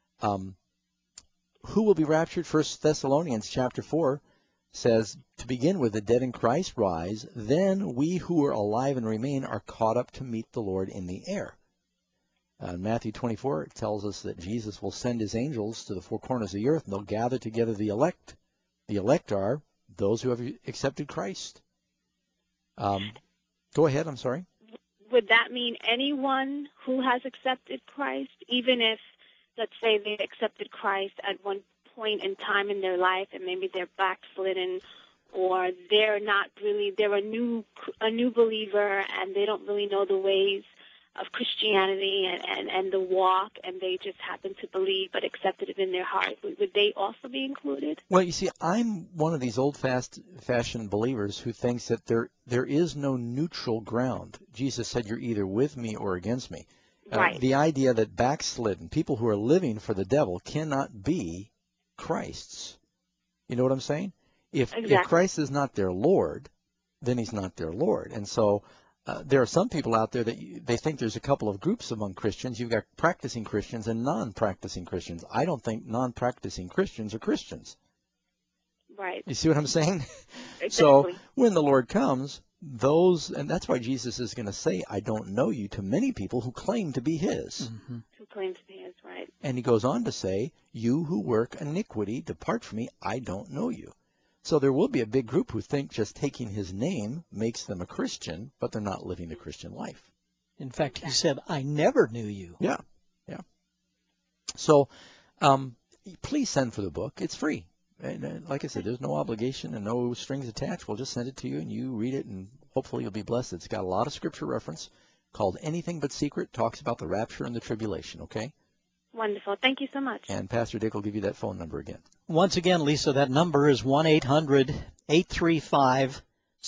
Who will be raptured? 1 Thessalonians chapter 4 says, to begin with, the dead in Christ rise, then we who are alive and remain are caught up to meet the Lord in the air. In Matthew 24, it tells us that Jesus will send his angels to the four corners of the earth, and they'll gather together the elect. The elect are those who have accepted Christ. Go ahead, I'm sorry. Would that mean anyone who has accepted Christ, even if, let's say, they accepted Christ at one point in time in their life and maybe they're backslidden, or they're a new believer and they don't really know the ways of Christianity and the walk, and they just happen to believe but accepted it in their heart? Would they also be included? Well, you see, I'm one of these old-fashioned believers who thinks that there is no neutral ground. Jesus said, you're either with me or against me. Right. The idea that backslidden, people who are living for the devil, cannot be Christ's. You know what I'm saying? If Christ is not their Lord, then he's not their Lord. And so there are some people out there that they think there's a couple of groups among Christians. You've got practicing Christians and non-practicing Christians. I don't think non-practicing Christians are Christians. Right. You see what I'm saying? Exactly. So when the Lord comes, and that's why Jesus is going to say, I don't know you, to many people who claim to be his. Mm-hmm. Who claim to be his, right. And he goes on to say, you who work iniquity, depart from me, I don't know you. So there will be a big group who think just taking his name makes them a Christian, but they're not living the Christian life. In fact, he said, I never knew you. Yeah. So please send for the book. It's free. And like I said, there's no obligation and no strings attached. We'll just send it to you, and you read it, and hopefully you'll be blessed. It's got a lot of scripture reference, called Anything But Secret, talks about the rapture and the tribulation, okay? Wonderful. Thank you so much. And Pastor Dick will give you that phone number again. Once again, Lisa, that number is 1-800-835-6747.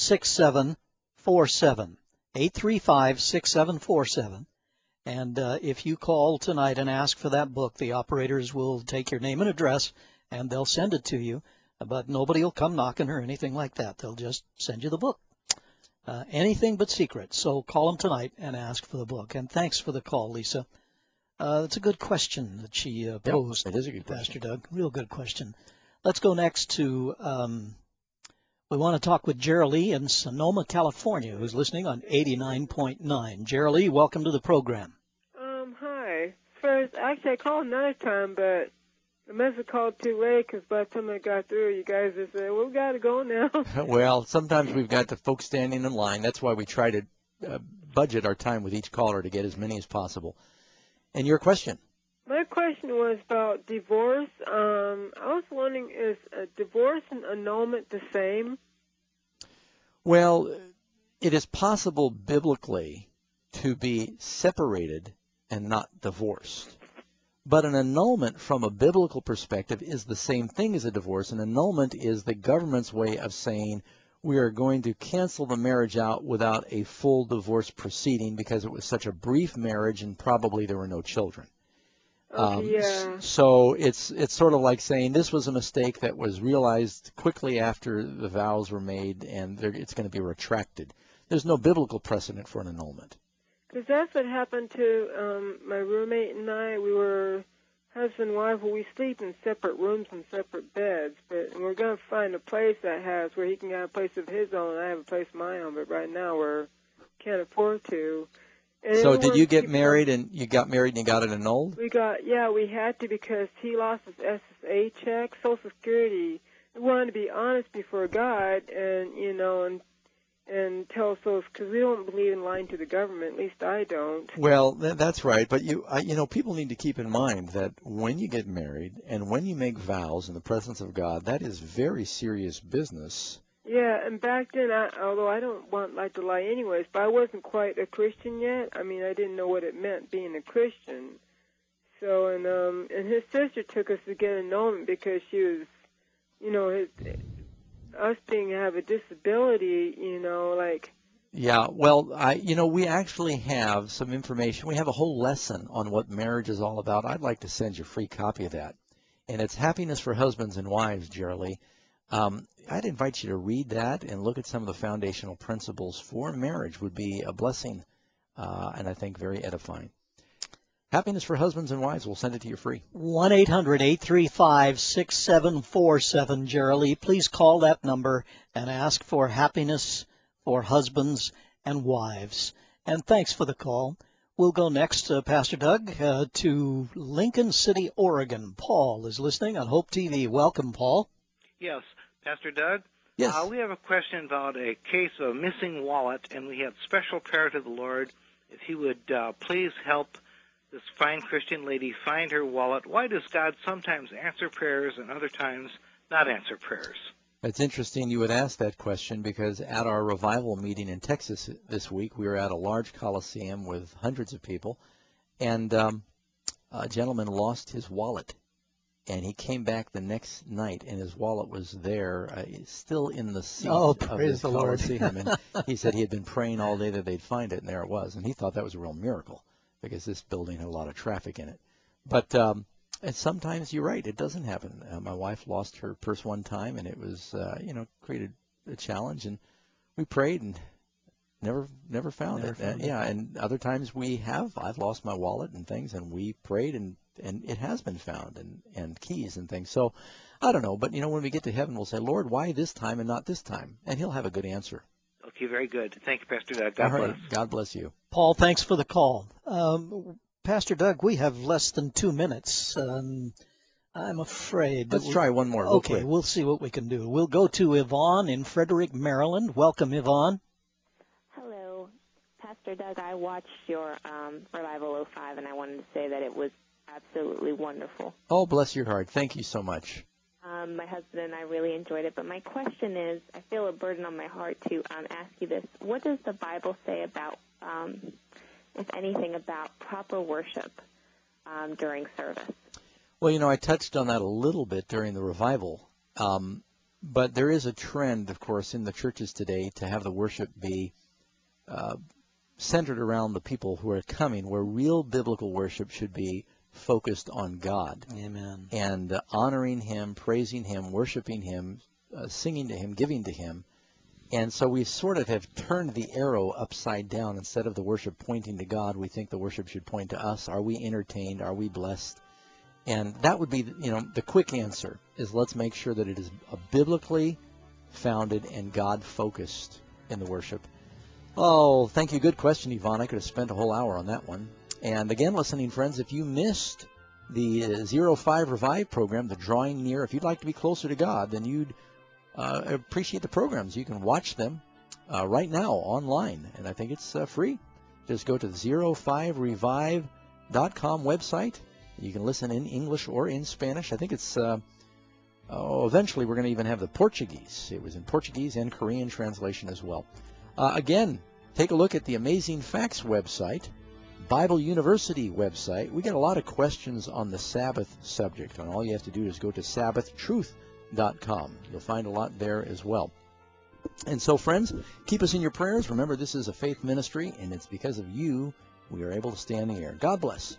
835-6747. And if you call tonight and ask for that book, the operators will take your name and address, and they'll send it to you. But nobody will come knocking or anything like that. They'll just send you the book. Anything But Secret. So call them tonight and ask for the book. And thanks for the call, Lisa. It's a good question that she posed. It is a good question, question. Pastor Doug. Real good question. Let's go next to, we want to talk with Gerald in Sonoma, California, who's listening on 89.9. Gerald, welcome to the program. Hi. First, actually, I called another time, but I must have called too late because by the time I got through, you guys just said, well, we got to go now. Well, sometimes we've got the folks standing in line. That's why we try to budget our time with each caller to get as many as possible. And your question? My question was about divorce. I was wondering, is divorce and annulment the same? Well, it is possible biblically to be separated and not divorced. But an annulment from a biblical perspective is the same thing as a divorce. An annulment is the government's way of saying we are going to cancel the marriage out without a full divorce proceeding because it was such a brief marriage and probably there were no children. So it's sort of like saying this was a mistake that was realized quickly after the vows were made and it's going to be retracted. There's no biblical precedent for an annulment. Because that's what happened to my roommate and I. We were husband and wife. We sleep in separate rooms and separate beds. But we're going to find a place that has where he can have a place of his own and I have a place of my own. But right now we can't afford to. And so did you get married and you got married and you got it annulled? We had to because he lost his SSA check, Social Security. We wanted to be honest before God and, and tell us, because we don't believe in lying to the government. At least I don't. Well, that's right. But people need to keep in mind that when you get married and when you make vows in the presence of God, that is very serious business. Yeah, and back then, although I don't like to lie anyways, but I wasn't quite a Christian yet. I mean, I didn't know what it meant being a Christian. So, and his sister took us to get an annulment because she was, us have a disability, Yeah, well, we actually have some information. We have a whole lesson on what marriage is all about. I'd like to send you a free copy of that. And it's Happiness for Husbands and Wives, Gerald. I'd invite you to read that and look at some of the foundational principles for marriage. Would be a blessing and I think very edifying. Happiness for Husbands and Wives. We'll send it to you free. 1-800-835-6747, Gerald. Please call that number and ask for Happiness for Husbands and Wives. And thanks for the call. We'll go next, Pastor Doug, to Lincoln City, Oregon. Paul is listening on Hope TV. Welcome, Paul. Yes, Pastor Doug. Yes. We have a question about a case of a missing wallet, and we have special prayer to the Lord. If He would please help this fine Christian lady find her wallet. Why does God sometimes answer prayers and other times not answer prayers? It's interesting you would ask that question because at our revival meeting in Texas this week, we were at a large coliseum with hundreds of people, and a gentleman lost his wallet. And he came back the next night, and his wallet was there, still in the seat of the Coliseum. And he said he had been praying all day that they'd find it, and there it was. And he thought that was a real miracle because this building had a lot of traffic in it. But and sometimes you're right, it doesn't happen. My wife lost her purse one time, and it was, created a challenge. And we prayed and never found it. Yeah, and other times I've lost my wallet and things, and we prayed and it has been found, and keys and things. So I don't know, but when we get to heaven, we'll say, Lord, why this time and not this time? And he'll have a good answer. Okay, very good. Thank you, Pastor Doug. God bless. God bless you. Paul, thanks for the call. Pastor Doug, we have less than 2 minutes. I'm afraid. Let's try one more. Okay, we'll see what we can do. We'll go to Yvonne in Frederick, Maryland. Welcome, Yvonne. Hello. Pastor Doug, I watched your Revival 05, and I wanted to say that it was absolutely wonderful. Oh, bless your heart. Thank you so much. My husband and I really enjoyed it, but my question is, I feel a burden on my heart to ask you this. What does the Bible say about, if anything, about proper worship during service? Well, I touched on that a little bit during the revival, but there is a trend, of course, in the churches today to have the worship be centered around the people who are coming, where real biblical worship should be focused on God. Amen. And honoring Him, praising Him, worshiping Him, singing to Him, giving to Him. And so we sort of have turned the arrow upside down. Instead of the worship pointing to God, we think the worship should point to us. Are we entertained? Are we blessed? And that would be, the quick answer is let's make sure that it is a biblically founded and God-focused in the worship. Oh, thank you. Good question, Yvonne. I could have spent a whole hour on that one. And again, listening friends, if you missed the 05 Revive program, the Drawing Near, if you'd like to be closer to God, then you'd appreciate the programs. You can watch them right now online, and I think it's free. Just go to the 05revive.com website. You can listen in English or in Spanish. I think it's, eventually we're going to even have the Portuguese. It was in Portuguese and Korean translation as well. Again, take a look at the Amazing Facts website, Bible University website. We get a lot of questions on the Sabbath subject, and all you have to do is go to sabbathtruth.com. You'll find a lot there as well. And so, friends, keep us in your prayers. Remember, this is a faith ministry, and it's because of you we are able to stay on the air. God bless.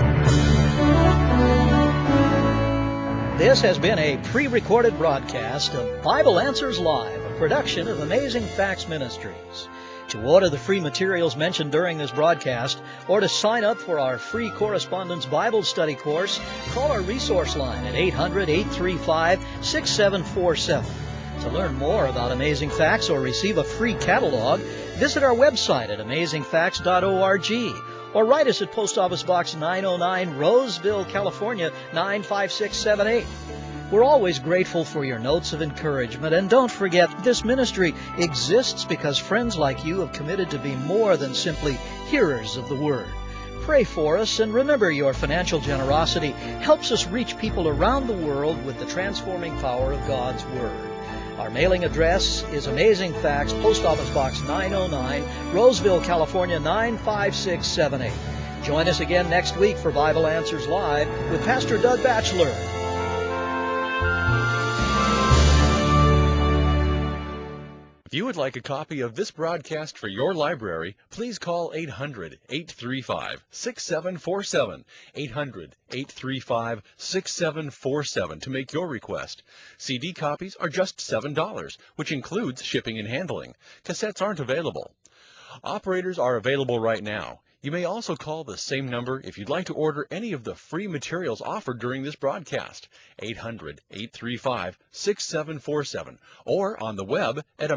This has been a pre-recorded broadcast of Bible Answers Live, a production of Amazing Facts Ministries. To order the free materials mentioned during this broadcast, or to sign up for our free correspondence Bible study course, call our resource line at 800-835-6747. To learn more about Amazing Facts or receive a free catalog, visit our website at amazingfacts.org or write us at Post Office Box 909, Roseville, California, 95678. We're always grateful for your notes of encouragement, and don't forget, this ministry exists because friends like you have committed to be more than simply hearers of the Word. Pray for us, and remember your financial generosity helps us reach people around the world with the transforming power of God's Word. Our mailing address is Amazing Facts, Post Office Box 909, Roseville, California, 95678. Join us again next week for Bible Answers Live with Pastor Doug Batchelor. If you would like a copy of this broadcast for your library, please call 800-835-6747, 800-835-6747 to make your request. CD copies are just $7, which includes shipping and handling. Cassettes aren't available. Operators are available right now. You may also call the same number if you'd like to order any of the free materials offered during this broadcast, 800-835-6747, or on the web at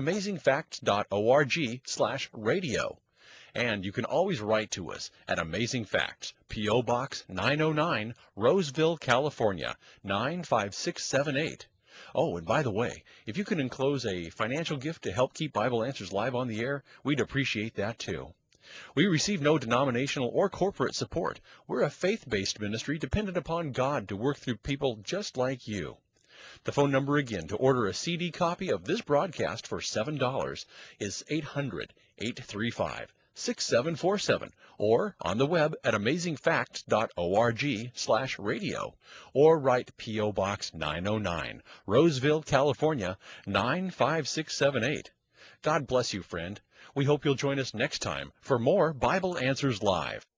amazingfacts.org/radio. And you can always write to us at Amazing Facts, P.O. Box 909, Roseville, California, 95678. Oh, and by the way, if you can enclose a financial gift to help keep Bible Answers Live on the air, we'd appreciate that too. We receive no denominational or corporate support. We're a faith-based ministry dependent upon God to work through people just like you. The phone number again to order a CD copy of this broadcast for $7 is 800-835-6747, or on the web at amazingfacts.org/radio, or write P.O. Box 909, Roseville, California, 95678. God bless you, friend. We hope you'll join us next time for more Bible Answers Live.